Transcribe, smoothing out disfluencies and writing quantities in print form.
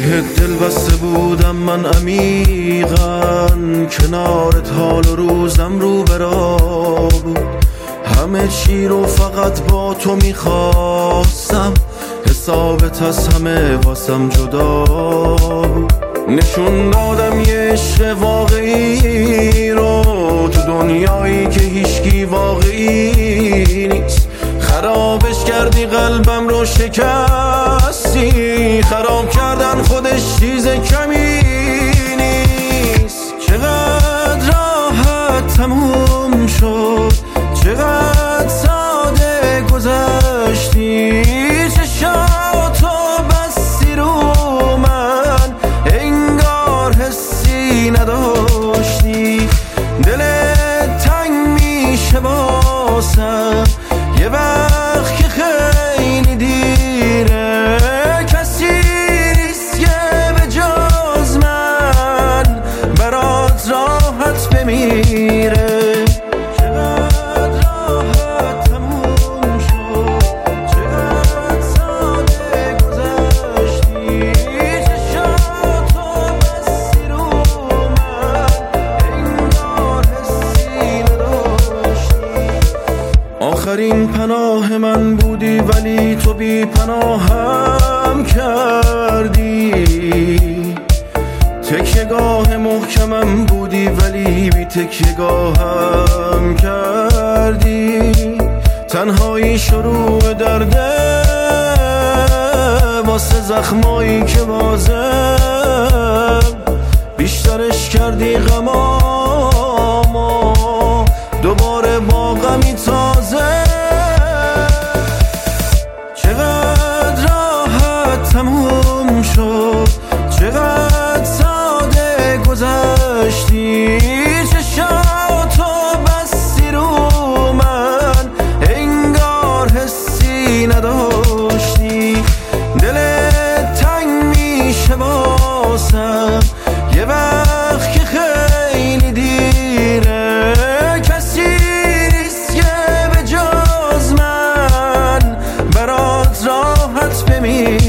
بهت دل بسته بودم من عمیقاً، کنارت حال و روزم رو برا بود. همه چی رو فقط با تو میخواستم، حسابت از همه واسم جدا بود. نشون دادم یه عشق واقعی رو تو دنیایی که هیچکی واقعی نیست. خرابش کردی قلبم رو شکستی، خراب کردن خودش چیز کمی نیست. چقدر راحت تموم شد، چقدر ساده گذشتی، چشاتو بستی رو من انگار حسی نداشتی. دلت تنگ میشه واسم یه وقت که خیلی دیره، کسی نیست که به جز من برات راحت بمیره. آخرین پناه من بودی ولی تو بی پناهم کردی. تکیه‌گاه محکمم بودی ولی بی تکیه‌گاهم کردی. تنهایی شروع درده واسه زخمایی که بازم بیشترش کردی. غمامو دوباره با غمی تازه. چقدر راحت تموم شد، چقدر ساده گذشتی، چشاتو بستی رو من انگار حسی نداشتی. دلت تنگ میشه واسم یه وقت که خیلی دیره، کسی نیست که به جز من برات راحت بمیره.